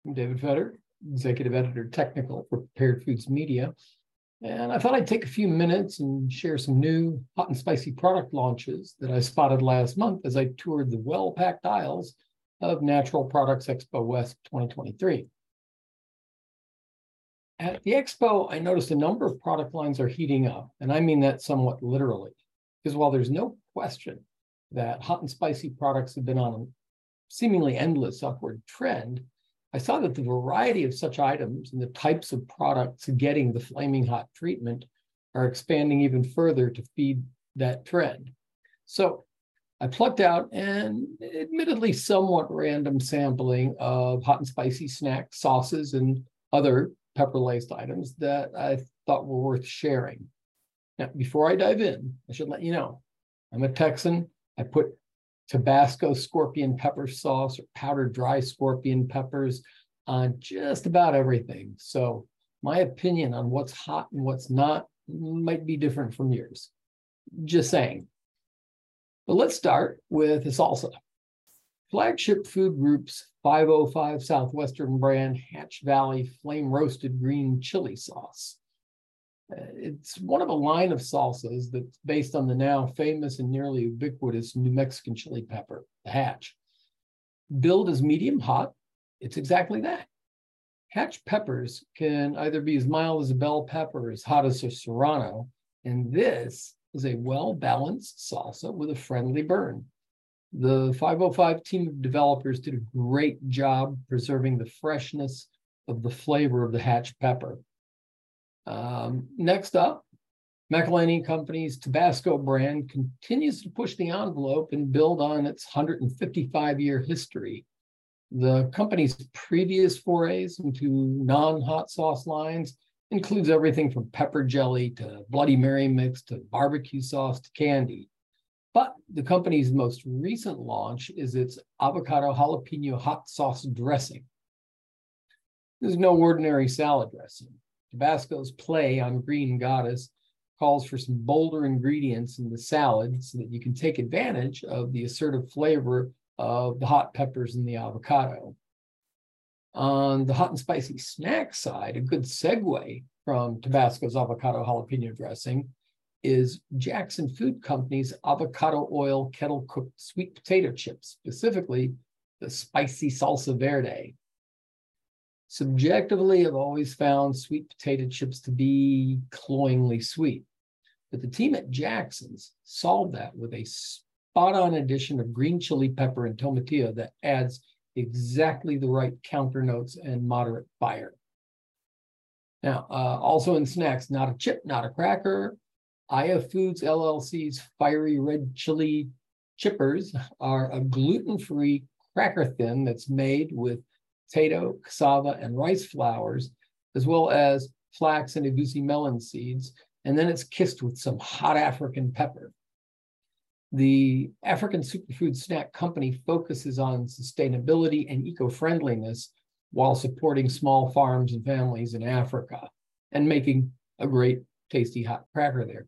I'm David Fetter, Executive Editor Technical for Prepared Foods Media. And I thought I'd take a few minutes and share some new hot and spicy product launches that I spotted last month as I toured the well-packed aisles of Natural Products Expo West 2023. At the expo, I noticed a number of product lines are heating up, and I mean that somewhat literally, because while there's no question that hot and spicy products have been on a seemingly endless upward trend, I saw that the variety of such items and the types of products getting the flaming hot treatment are expanding even further to feed that trend. So I plucked out an admittedly somewhat random sampling of hot and spicy snack sauces and other pepper-laced items that I thought were worth sharing. Now, before I dive in, I should let you know, I'm a Texan. I put Tabasco scorpion pepper sauce or powdered dry scorpion peppers on just about everything. So my opinion on what's hot and what's not might be different from yours. Just saying. But let's start with a salsa. Flagship Food Group's 505 Southwestern brand Hatch Valley Flame Roasted Green Chili Sauce. It's one of a line of salsas that's based on the now famous and nearly ubiquitous New Mexican chili pepper, the Hatch. Billed as medium hot, it's exactly that. Hatch peppers can either be as mild as a bell pepper or as hot as a serrano, and this is a well-balanced salsa with a friendly burn. The 505 team of developers did a great job preserving the freshness of the flavor of the Hatch pepper. Next up, McElhaney Company's Tabasco brand continues to push the envelope and build on its 155-year history. The company's previous forays into non-hot sauce lines includes everything from pepper jelly to Bloody Mary mix to barbecue sauce to candy. But the company's most recent launch is its avocado jalapeno hot sauce dressing. This is no ordinary salad dressing. Tabasco's play on Green Goddess calls for some bolder ingredients in the salad so that you can take advantage of the assertive flavor of the hot peppers and the avocado. On the hot and spicy snack side, a good segue from Tabasco's avocado jalapeno dressing is Jackson Food Company's avocado oil kettle cooked sweet potato chips, specifically the spicy salsa verde. Subjectively, I've always found sweet potato chips to be cloyingly sweet, but the team at Jackson's solved that with a spot-on addition of green chili pepper and tomatillo that adds exactly the right counter notes and moderate fire. Now, also in snacks, not a chip, not a cracker, Aya Foods LLC's fiery red chili chippers are a gluten-free cracker thin that's made with potato, cassava, and rice flours, as well as flax and egusi melon seeds, and then it's kissed with some hot African pepper. The African Superfood Snack Company focuses on sustainability and eco-friendliness while supporting small farms and families in Africa and making a great, tasty hot cracker there.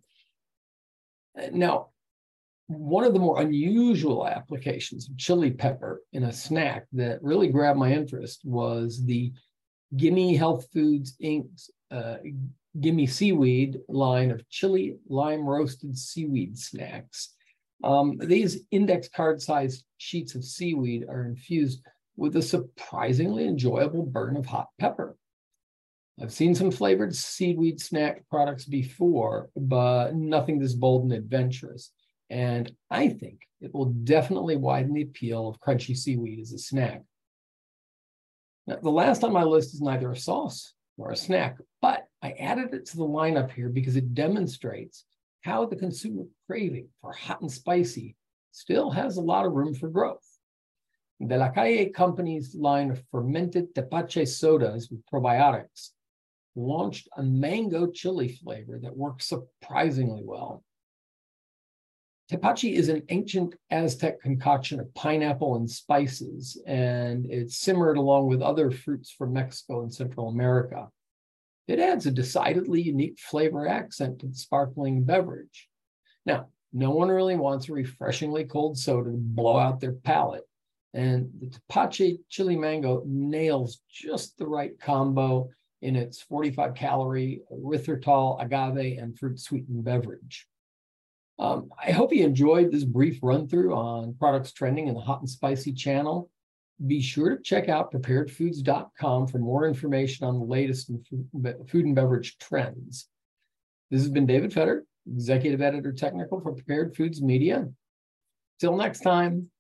Now, one of the more unusual applications of chili pepper in a snack that really grabbed my interest was the Gimme Health Foods Inc.'s Gimme Seaweed line of chili lime roasted seaweed snacks. These index card-sized sheets of seaweed are infused with a surprisingly enjoyable burn of hot pepper. I've seen some flavored seaweed snack products before, but nothing this bold and adventurous. And I think it will definitely widen the appeal of crunchy seaweed as a snack. Now, the last on my list is neither a sauce nor a snack, but I added it to the lineup here because it demonstrates how the consumer craving for hot and spicy still has a lot of room for growth. De La Calle Company's line of fermented tepache sodas with probiotics launched a mango chili flavor that works surprisingly well. Tepache is an ancient Aztec concoction of pineapple and spices, and it's simmered along with other fruits from Mexico and Central America. It adds a decidedly unique flavor accent to the sparkling beverage. Now, no one really wants a refreshingly cold soda to blow out their palate, And the Tepache Chili Mango nails just the right combo in its 45 calorie erythritol, agave, and fruit sweetened beverage. I hope you enjoyed this brief run through on products trending in the hot and spicy channel. Be sure to check out preparedfoods.com for more information on the latest in food and beverage trends. This has been David Fetter, Executive Editor Technical for Prepared Foods Media. Till next time.